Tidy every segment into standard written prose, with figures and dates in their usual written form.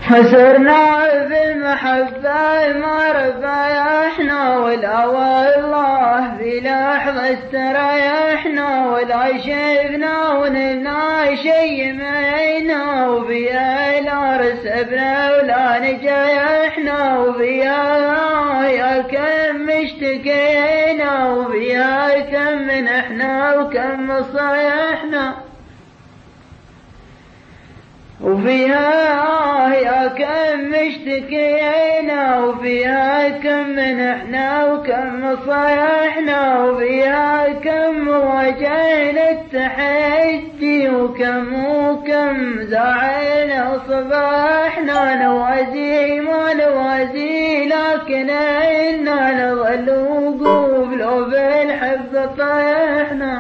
حسرنا بالمحبة ما ربيحنا، ولا والله في لحظة استريحنا، ولا شفنا ونلنا شي مينا، وفيها لا رسبنا ولا نجيحنا، وفيها يا كم اشتكينا، وفيها كم منحنا وكم صيحنا، وفيها يا كم اشتكينا، وفيها كم منحنا وكم صيحنا، وفيها كم واجهنا التحدي، وكم زعلنا صباحنا، نوازي ما نوازي لكن إنا نظل وقوف لو بالحب طيحنا،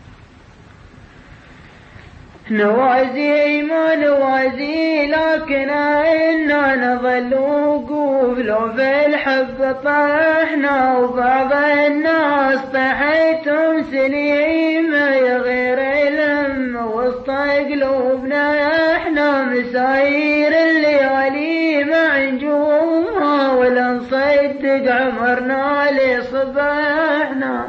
نوازي ما نوازي لكن إنا نظل وقوف لو بالحب طحنا، وبعض الناس طحتهم سليمة يغير الهم وسط قلوبنا، احنا مساير الليالي مع نجومها، ولا نصدق عمرنا لصباحنا،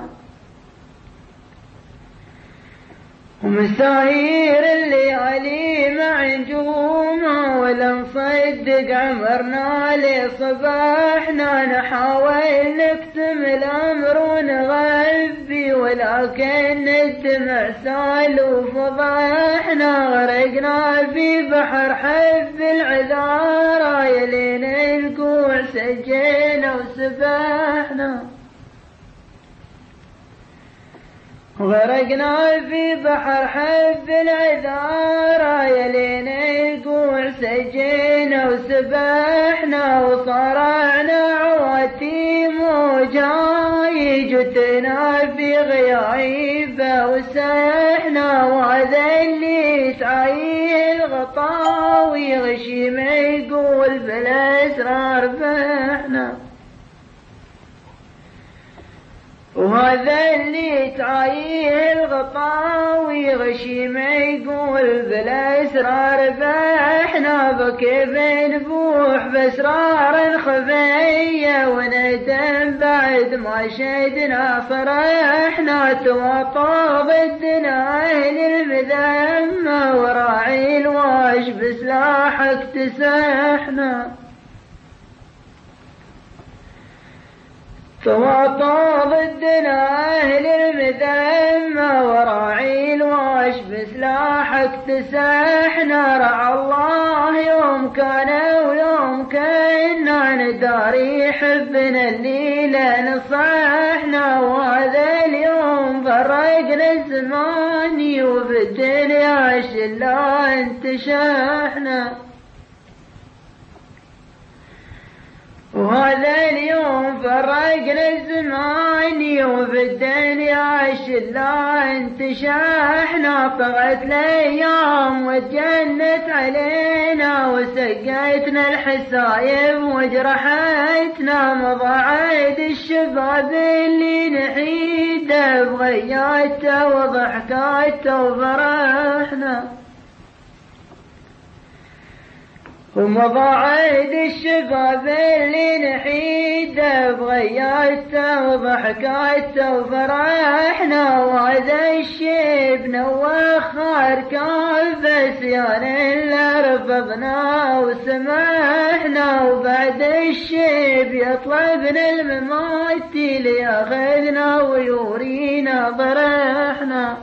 ومساير الليالي مع نجومها، ولا نصدق عمرنا لصباحنا، نحاول نكتم الأمر ونغبي ولكن الدمع سال وفضحنا، غرقنا في بحر حب العذارى يلين القوع سجينا وسبحنا، غرقنا في بحر حب العذارى يلين القوع سجينا وسبحنا، وصرعنا عواتيم وجاي جتنا في غيايبه وسحنا، وهذا اللي تعيه الغطا ويغشي ما يقول بالاسرار بحنا، وهذا اللي تعيه الغطا ويغشي ما يقول بالاسرار بحنا، فكيف نبوح باسرار خفيه وندم بعد ما شدنا صرحنا، تواطى ضدنا اهل المذمه وراعي الواش بسلاحك تسحنا، تواطى ضدنا أهل المذمة وراعي الواش بسلاحك تسحنا، رعى الله يوم كان ويوم كنا نداري حبنا الليلة نصحنا، وهذا اليوم فرقنا الزمان وفي الدنيا شلا انتشحنا، وهذا اليوم فرقنا الزمان وفي الدنيا شلا انتشحنا، طغت الايام وتجنت علينا وسقيتنا الحسايب وجرحتنا، مضاعد الشباب اللي نحيده بغياته وضحكاته وفرحنا، ومضاعد الشباب اللي نحيده بغياته وضحكاته وفرحنا، وهذا الشيب نوخر كافس يا اللي رفضنا وسمحنا، وبعد الشيب يطلبنا الممات لياخذنا ويورينا ضرحنا،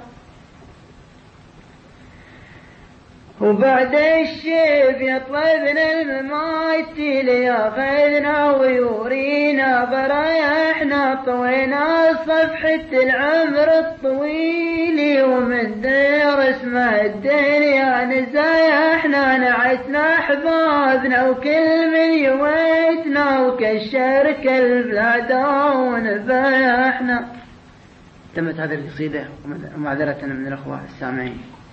وبعد الشيب يطلبنا الممات لياخذنا ويورينا ضريحنا، طوينا صفحة العمر الطويل ومن دير اسمه الدنيا نزاحنا، نعتنا احبابنا وكل من يويتنا وكشرك البلاد ونباحنا. تمت هذه القصيدة ومعذرة من الأخوة السامعين.